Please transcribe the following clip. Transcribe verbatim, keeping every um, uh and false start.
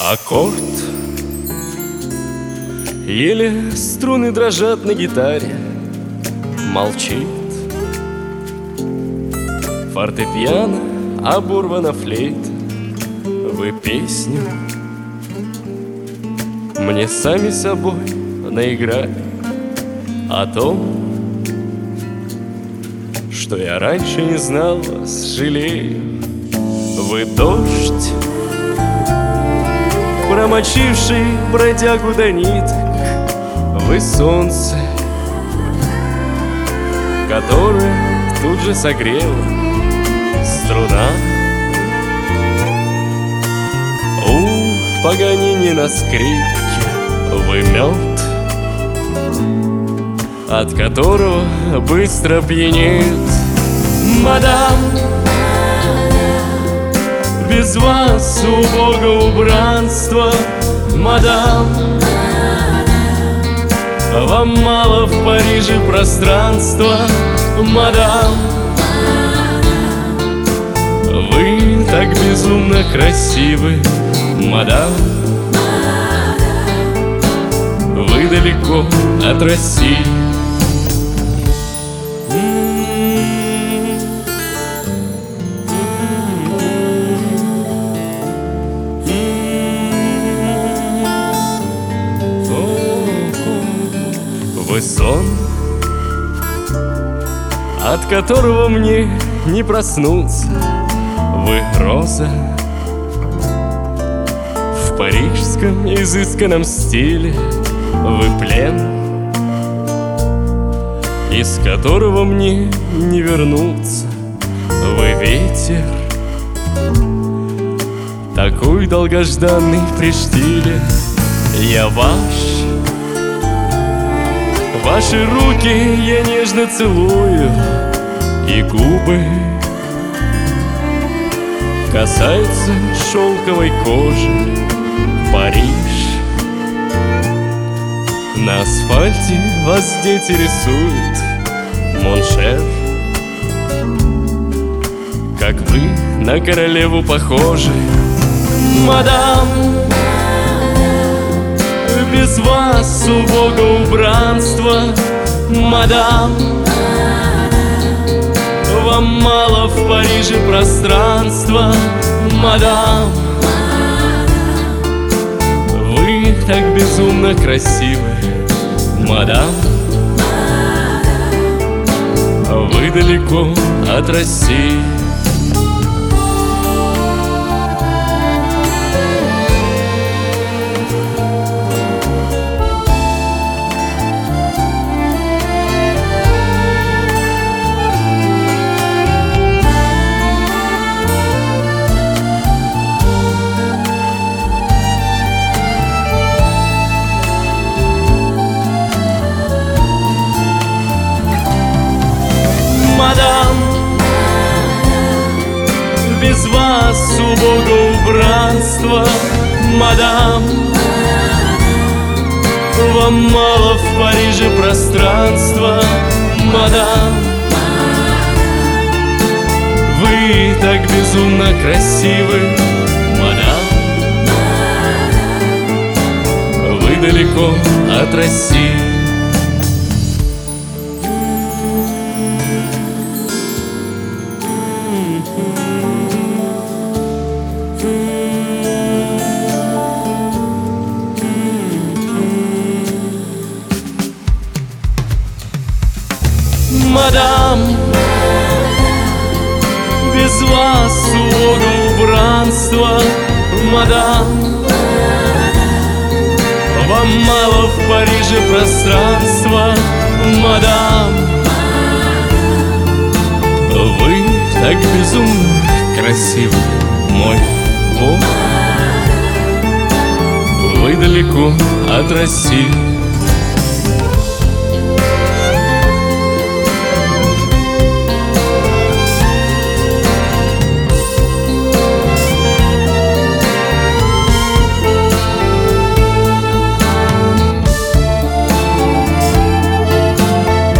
Аккорд. Еле струны дрожат на гитаре. Молчит фортепиано, оборвана флейта. Вы песню мне сами собой наиграли о том, что я раньше не знал вас, жалею. Вы дождь, промочивший бродягу до ниток. Вы солнце, которое тут же согрело струна. У Паганини на скрипке вы мед, от которого быстро пьянеет. Мадам, без вас убого убранства. Мадам, вам мало в Париже пространства. Мадам, вы так безумно красивы. Мадам, вы далеко от России. Вы сон, от которого мне не проснуться. Вы роза в парижском изысканном стиле. Вы плен, из которого мне не вернуться. Вы ветер, такой долгожданный при штиле. Я ваш, ваши руки я нежно целую, и губы касаются шелковой кожи. Париж, на асфальте вас дети рисуют. Моншер, как вы на королеву похожи. Мадам, без вас убого убранства. Мадам, вам мало в Париже пространства. Мадам, вы так безумно красивы. Мадам, вы далеко от России. Мадам, без вас убого убранства. Мадам, вам мало в Париже пространства. Мадам, вы так безумно красивы. Мадам, вы далеко от России. Мадам, без вас убого убранства. Мадам, вам мало в Париже пространства. Мадам, вы так безумно красивы, мой Бог. Вы далеко от России.